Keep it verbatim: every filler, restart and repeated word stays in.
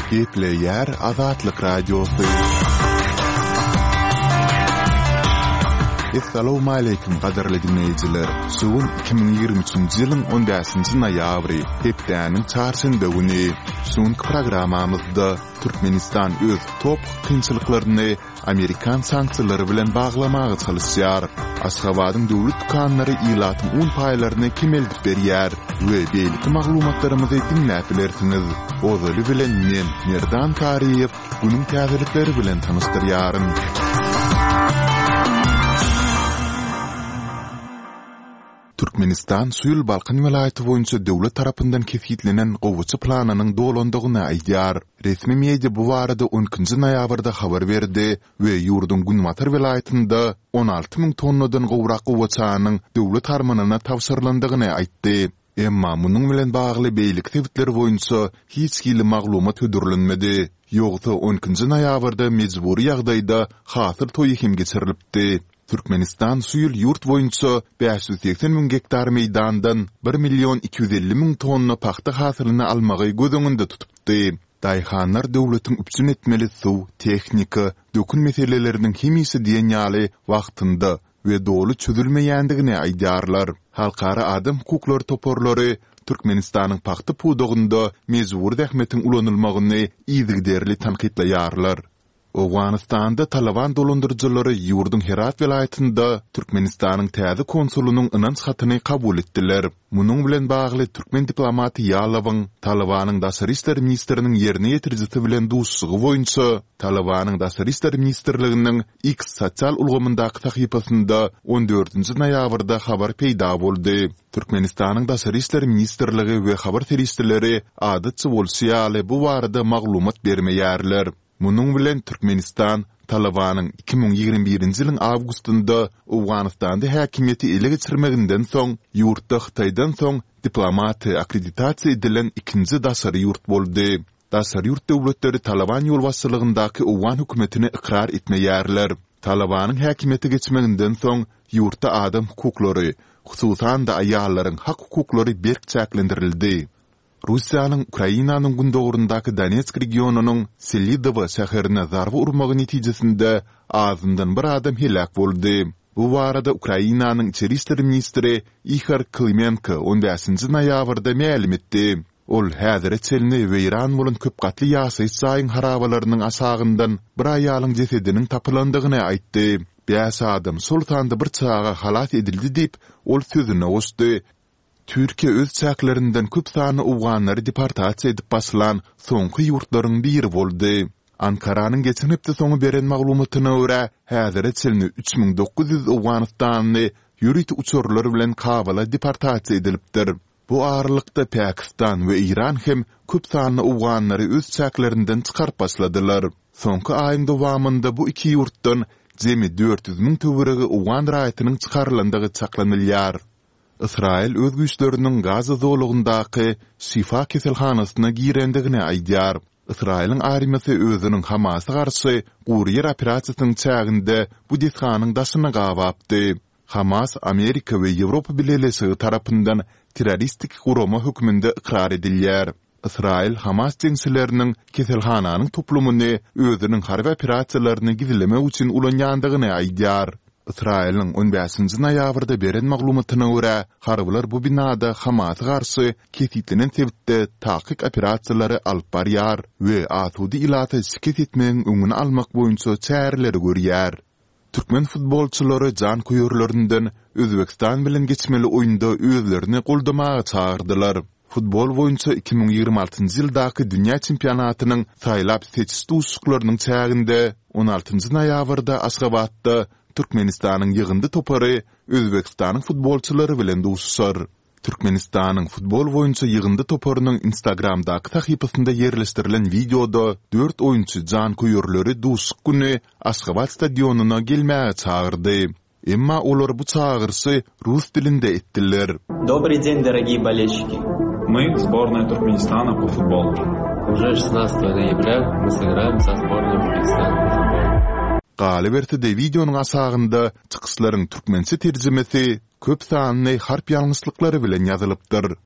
Gepleyer Azatlyk Radiosu. Assalamu alaykum qadarly dinleyijiler. Suwun iki ming ýygrimi üçinji ýylyň on beşinji noýabry hepdäniň çarşamba güni suwun programmamyzda Türkmenistan öz top kynçylyklaryny Amerikan sanksiýalary bilen baglamagy çalışýar. Aşgabatyň döwlet kanunlary ýylatyň on paýlaryny kemeldip berýär we beýle maglumatlarymyzy dinläp bilersiňiz. Ozaly bilen men Merdan Kariýew günüň täzelikleri bilen tanystyryarym. Türkmenistan Suyul Balkan vilayeti boýunça döwlet tarapyndan kefitlenen gowuçy planynyň dolandygyny aýdýar. Resmi media bu barada on ikinji noýabrda habar berdi we ýurdun Günmatar vilayetinde on alty ming tonnadan gowrak gowuçanyň döwlet tarmanyna tawsyrlandygyny aýtdy. Emma munyň bilen bagly beýlik tebitleri boýunça hiç kili maglumat ödürlenmedi. Ýogsa on ikinji noýabrda mejburi ýagdaýda hasyr toýy hem geçirilipdi. Türkmenistan suyul yurt boyunca beş yüz seksen min hektar meydandan bir milyon iki yüz elli min tonna paxta hasylyny almagy gözüňinde tutupdy. Daýhanlar döwletiň üpsün etmeli suw, tehnika, dökün meseleleriniň hemisi diýen ýaly wagtynda we dolu çözülmeýändigini aýdýarlar. Halkara adam hukuklary toporlary Türkmenistanyň paxta pudugynda mejburi rahmetiň ulanylmagyny ýygyderli tanqidlaýarlar. Awganistanda Taliban dolandyrjylary ýurdun Herat vilayetinde Türkmenistanyň täze konsulunyň ynanç hatyny kabul etdiler. Munyň bilen bagly türkmen diplomaty Ýalawyň Talibanyň daşary işler ministriniň ýerine ýetirjisi bilen duşsugy boýunça Talibanyň daşary işler ministrliginiň X sosial ulgamyndaky sahypasynda on dördünji noýabrda habar peýda boldy. Türkmenistanyň daşary işler ministrligi we habar teristleri adatçy bolsaýaly bu barada maglumat bermeýärler. Munyň bilen Türkmenistan Talibanyň iki ming ýygrimi birinji ýylyň awgustynda Awganistanda häkimiýeti ele geçirmeginden soň ýurtda Hytaýdan soň diplomatiýa akkreditasiýa edilen ikinji daşary ýurt boldy. Daşary ýurt döwletleri Taliban ýolbaşçylygyndaky Awgan hökümetini ikrar etmeýärler. Talibanyň häkimiýeti geçmeginden soň ýurtda adam hukuklary, hususan da aýallaryň hak hukuklary berkçäklendirildi. Russiýanyň Ukrainanyň gündogurundaky Donetsk regionunyň Selidovo şäherine zarby urmagy netijesinde azyndan bir adam helak boldy. Bu barada Ukrainanyň içeri işleri ministri Ihor Klimenko on beşinji noýabrda ma'lum etdi. Ol häzir çelini we Iran bolan köp gatly ýaşaýyş saýyň harabalarynyň aşagyndan bir aýalyň jesediniň tapylandygyny aýtdy. Beş adam sultanda bir çağa halat edildi diýip ol sözüne gosdy. Türkiye öz çäklerinden köp sany Awganlary deportasiýa edip basylan soňky ýurtlaryň biri boldy. Ankaranyň geçen hepde soňy beren maglumatyna görä, häzir çelini üç ming dokuz yüz Awganistanly ýürüt uçurlary bilen Kabula deportasiýa edilipdir. Bu aralykda Pakistan we Iran hem köp sany Awganlary öz çäklerinden çykaryp başladylar. Soňky aýyň dowamında bu iki ýurtdan jemi dört yüz min töweregi Awgan raýatynyň çykarlandygy çaklanylýar. İsrail öz güýçleriniň Gaza zolugyndaky Şifa keselhanasyna girendigini aýdýar. İsrailň armiýasy özüniň Hamas'a garşy gurýer operasiýasynyň çäginde bu desganyň daşyna gawapdy. Hamas Amerika we Ýewropa birleşigi tarapyndan terroristik gurama hökmünde ikrar edilýär. İsrail Hamas jeňçileriniň keselhananyň toplumuny özüniň harby operasiýalaryny gizlemek üçin ulanýandygyny aýdýar. İsrail'in on beşinji noýabrda beren maglumatyna görä, harbylar bu binada Hamas'a garşy kefitlenen sebitde takyk operasiýalary alyp barýar we atudy ilata şikayet etmegiň öňüni almak boýunça çäreleri görýär. Türkmen futbolçylary jan koýurlaryndan Özbekistan bilen geçmeli oýunda özlerini goldamaga çağırdylar. Futbol boýunça iki ming ýygrimi altynjy ýyldaky dünýä çempionatynyň saýlap seçiş duşuklarynyň çäginde on altynjy noýabrda Aşgabatda Türkmenistanyň ýygyndy topary Özbekistanyň futbolçylary bilen duşuşar. Türkmenistanyň futbol boýunça ýygyndy toparynyň Instagramdaky sahypasynda ýerleşdirilen videoda dört oýunçy jan koýurlary duşuk güni Aşgabat stadionuna gelmäge çağırdy. Emma olar bu çağırşy rus dilinde etdiler. Добрый день, дорогие болельщики. Мы сборная Туркменистана по футболу. Уже шестнадцатого ноября мы сыграем со сборной Узбекистана по футболу. Galiberti de videonun asagında çıkışların Türkmençe terjimesi köp sanly harp ýalňyşlyklary bilen ýazylypdyr.